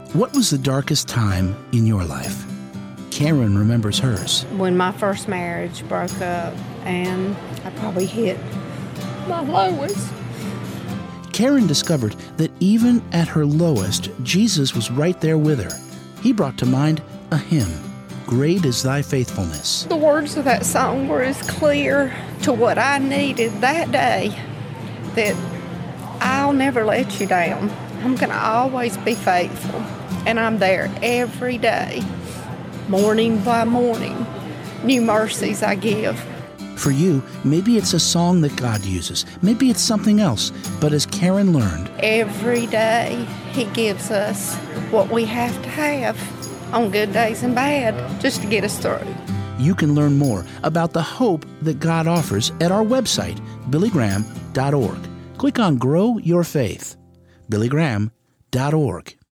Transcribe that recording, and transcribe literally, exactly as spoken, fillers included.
What was the darkest time in your life? Karen remembers hers. When my first marriage broke up, and I probably hit my lowest. Karen discovered that even at her lowest, Jesus was right there with her. He brought to mind a hymn, "Great is Thy Faithfulness." The words of that song were as clear to what I needed that day, that I'll never let you down. I'm going to always be faithful, and I'm there every day, morning by morning. New mercies I give. For you, maybe it's a song that God uses. Maybe it's something else. But as Karen learned, every day He gives us what we have to have on good days and bad, just to get us through. You can learn more about the hope that God offers at our website, billy graham dot org. Click on Grow Your Faith, billy graham dot org.